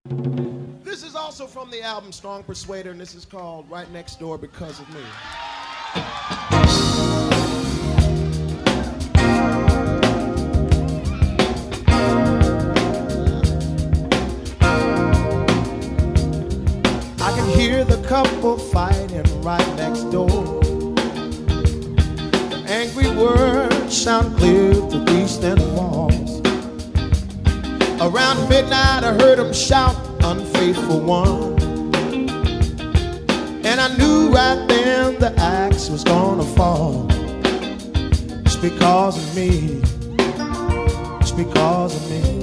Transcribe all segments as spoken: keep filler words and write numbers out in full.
This is also from the album Strong Persuader, and this is called Right Next Door Because of Me. I can hear the couple fighting right next door. The angry words sound clear through these thin walls. Around midnight I heard them shout, unfaithful one. And I knew right then the axe was gonna fall. It's because of me. It's because of me.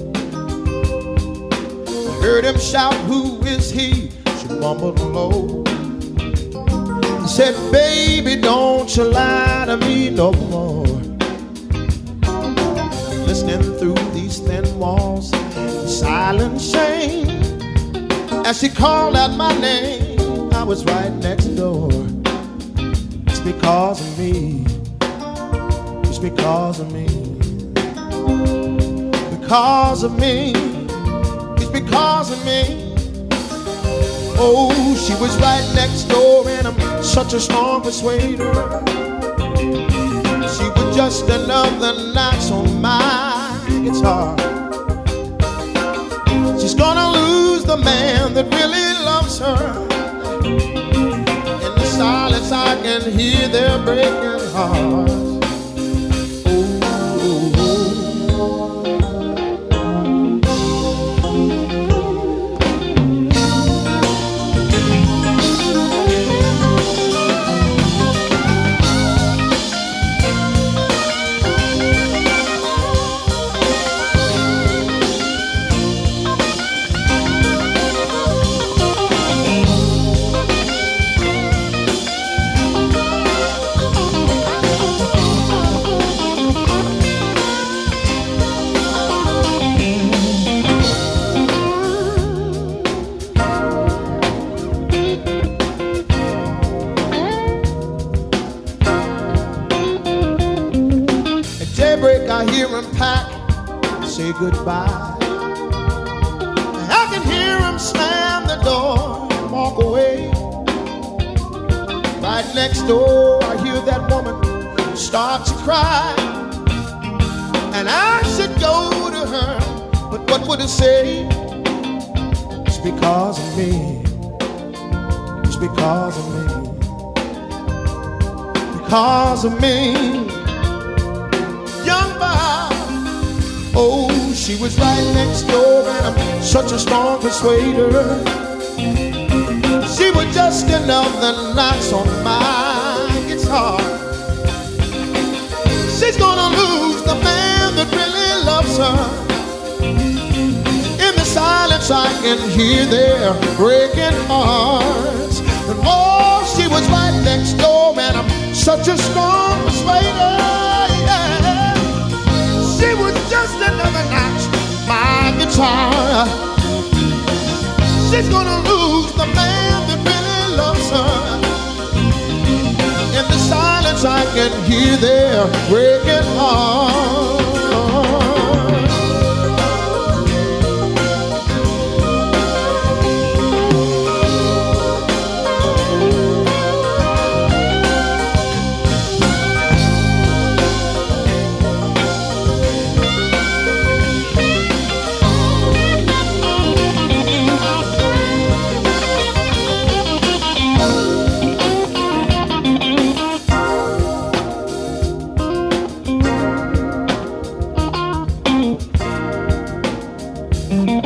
I heard him shout, who is he? She mumbled low. He said, baby, don't you lie to me no more. Listening through these thin walls, silent shame. As she called out my name, I was right next door. It's because of me. It's because of me. Because of me. It's because of me. Oh, she was right next door, and I'm such a strong persuader. She was just another notch on my guitar. She's gonna lose the man that really loves her. In the silence I can hear their breaking hearts. Oh, oh, oh. I hear him pack, say goodbye. I can hear him slam the door and walk away. Right next door, I hear that woman start to cry. And I should go to her, but what would I say? It's because of me. It's because of me. Because of me. Young Bob, oh, she was right next door, and I'm such a strong persuader. She was just another notch on my guitar. She's gonna lose the man that really loves her. In the silence I can hear their breaking hearts. And oh, she was right next door, and I'm such a strong persuader. She was just another notch on my guitar. She's gonna lose the man that really loves her. In the silence I can hear their breaking heart. Mm-hmm.